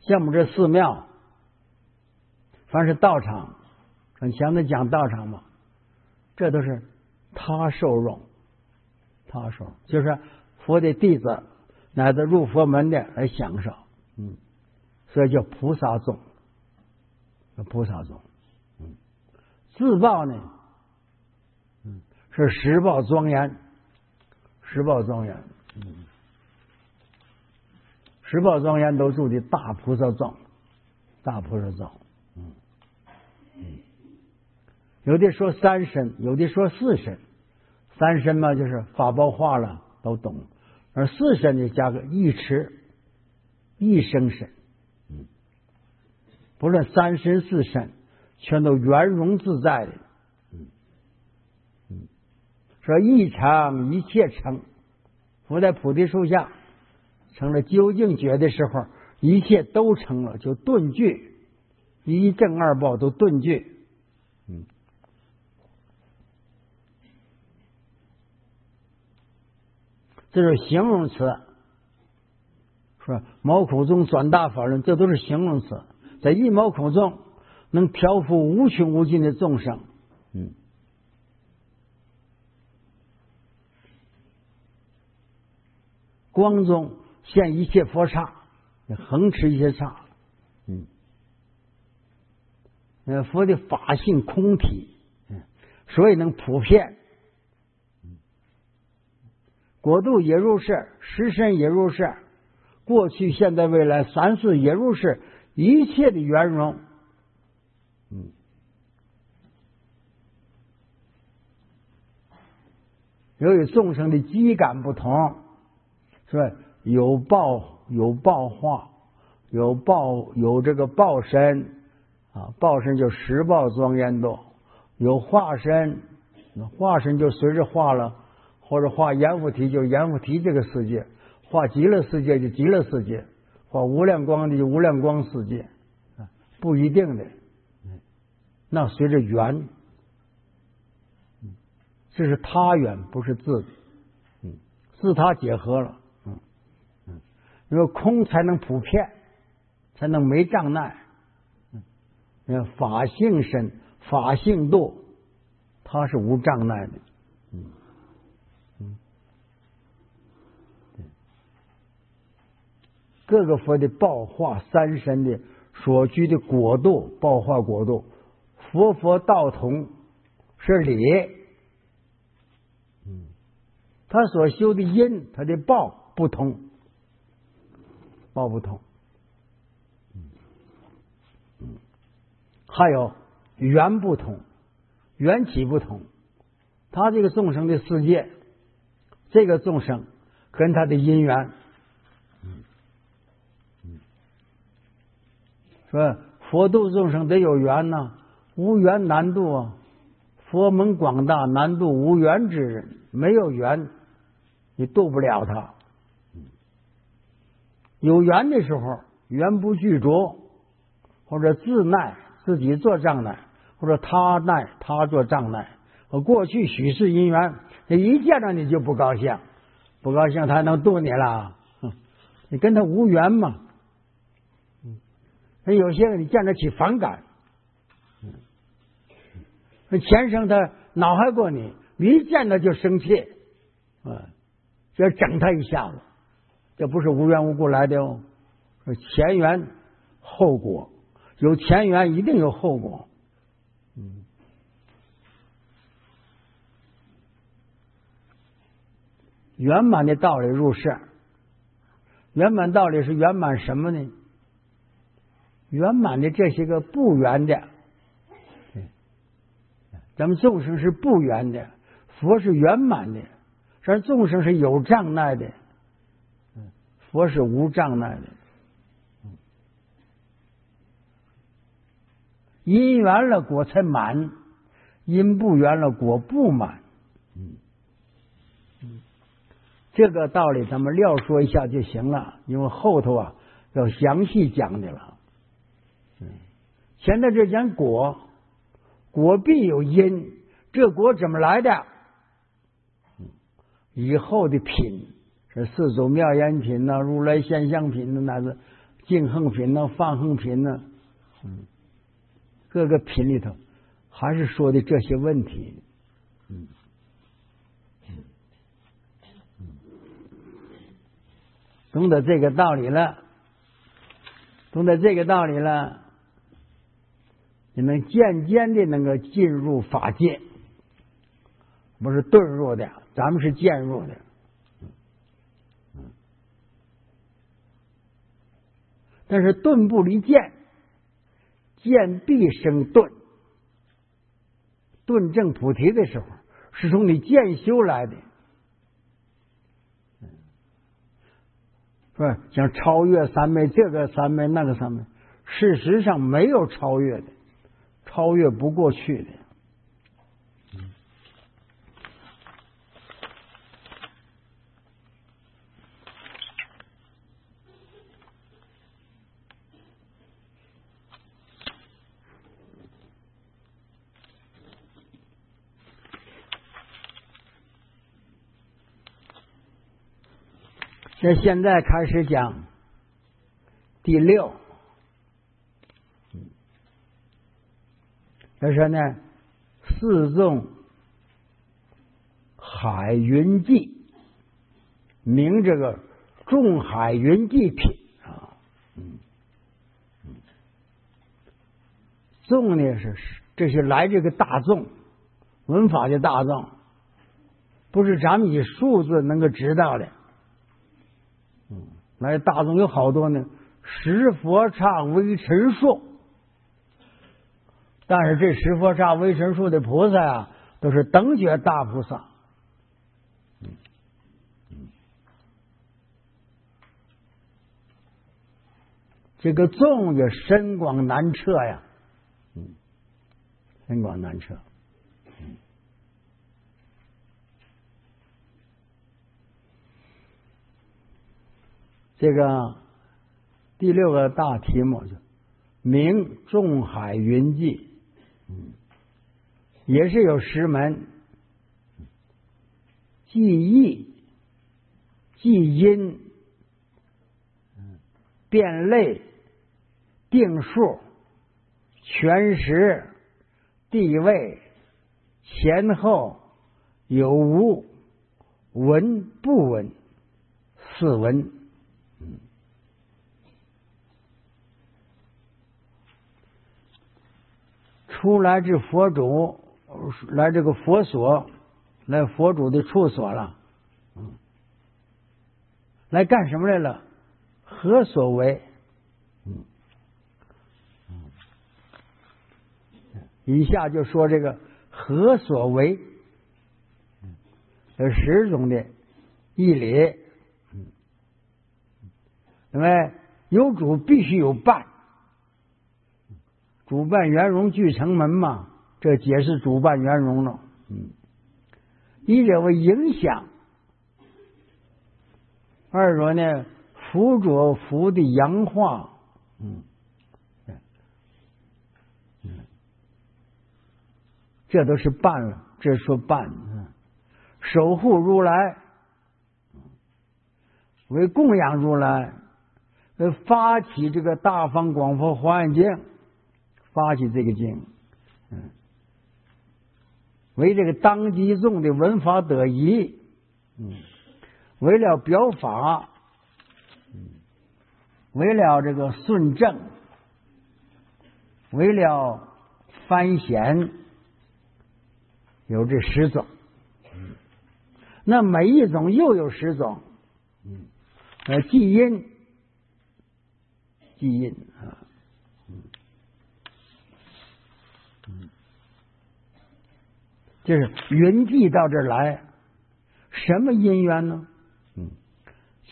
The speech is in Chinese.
像我们这寺庙，凡是道场，很强的讲道场嘛，这都是他受用，他受就是佛的弟子乃至入佛门的来享受，所以叫菩萨众，菩萨众，自报呢，是实报庄严，实报庄严，实报庄严都住的大菩萨众，大菩萨众，有的说三身，有的说四身，三身嘛就是法报化了都懂，而四身就加个一持一生身，不论三身四身，全都圆融自在的，说一成一切成，佛在菩提树下成了究竟觉的时候，一切都成了，就顿具，一正二报都顿具。这是形容词，说毛孔中转大法轮，这都是形容词，在一毛孔中能调伏无穷无尽的众生。光中现一切佛刹，横持一切刹。佛的法性空体，所以能普遍。国度也入世，实身也入世，过去、现在、未来三世也入世，一切的圆融。由于众生的机感不同，说有报化，有这个报身啊，报身就实报庄严度，有化身，化身就随着化了。或者画阎浮提就阎浮提这个世界，画极乐世界就极乐世界，画无量光的就无量光世界，不一定的，那随着缘，这是他缘，不是自，自他结合了，因为空才能普遍，才能没障碍，法性身、法性度，它是无障碍的。各个佛的报化三身的所居的国度，报化国度，佛道同是理，他所修的因，他的报不同，报不同。还有缘不同，缘起不同。他这个众生的世界，这个众生跟他的因缘。说佛度众生得有缘呢，无缘难度啊！佛门广大，难度无缘之人，没有缘，你度不了他。有缘的时候，缘不具足，或者自耐自己做障碍，或者他耐他做障碍。和过去许世因缘，一见着你就不高兴，不高兴他还能度你了？你跟他无缘嘛。有些人你见着起反感，前生他恼害过你，你一见他就生气，就要整他一下子，这不是无缘无故来的哦。前缘后果，有前缘一定有后果。圆满的道理入世，圆满道理是圆满什么呢？圆满的这些个不圆的，咱们众生是不圆的，佛是圆满的，而众生是有障碍的，佛是无障碍的。因圆了果才满，因不圆了果不满。这个道理咱们撂说一下就行了，因为后头要详细讲的了。现在这讲果，果必有因，这果怎么来的？以后的品是四种妙言品呐、如来现象品呐，那是净横品呢，放横品呢，各个品里头还是说的这些问题。懂得这个道理了，你们渐渐的能够进入法界，不是遁入的，咱们是渐入的。但是顿不离渐，渐必生顿。顿证菩提的时候，是从你渐修来的，是吧？像超越三昧，这个三昧那个三昧，事实上没有超越的，超越不过去的。那现在开始讲第六，他说呢，四纵海云际，名这个众海云际品啊。纵呢这是来这个大众，文法的大众，不是咱们以数字能够知道的。来大众有好多呢，十佛刹微尘数，但是这十佛刹微尘数的菩萨啊，都是等觉大菩萨。这个众也深广难测呀，深广难测。这个第六个大题目就名众海云际，也是有十门：记义、记音、变类、定数、全时、地位、前后、有无、闻不闻、四闻。出来这佛主，来这个佛所，来佛主的处所了，来干什么来了？何所为？以下就说这个何所为，有10种的义理。因为有主必须有伴，主伴圆融俱成门嘛，这解释主伴圆融了。一者为影响，二者呢辅佐福的阳化。这都是伴了，这说伴。守护如来，为供养如来，为发起这个大方广佛华严经，发起这个经，为这个当机众的闻法得宜，为了表法，为了这个顺正，为了翻显，有这10种。那每一种又有10种。记音啊，就是云际到这儿来，什么因缘呢？